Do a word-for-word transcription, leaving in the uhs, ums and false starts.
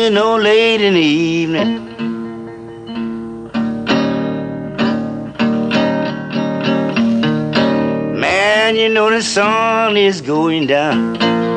you know, late in the evening. Man, you know the sun is going down.